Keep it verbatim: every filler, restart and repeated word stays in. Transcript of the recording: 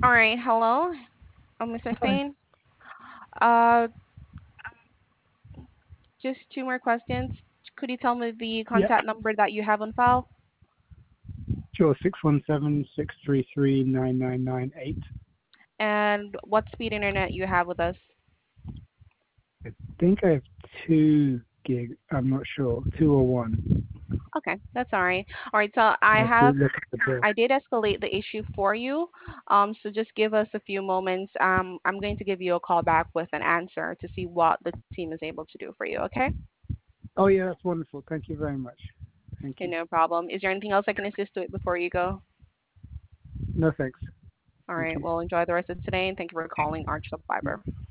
All right. Hello, uh, mister Hi. Spain. Uh, just two more questions. Could you tell me the Yeah, contact number that you have on file? sure. Six one seven six three three nine nine nine eight. And what speed internet you have with us? I think I have two gig. I'm not sure. Two or one. Okay, that's all right. All right. So I I have to have, look at the bill. I did escalate the issue for you. Um, so just give us a few moments. Um, I'm going to give you a call back with an answer to see what the team is able to do for you. Okay? Oh yeah, that's wonderful. Thank you very much. Thank Okay, you. no problem. Is there anything else I can assist with before you go? No thanks. All Thank right. you. Well, enjoy the rest of today, and thank you for calling Arch Fiber.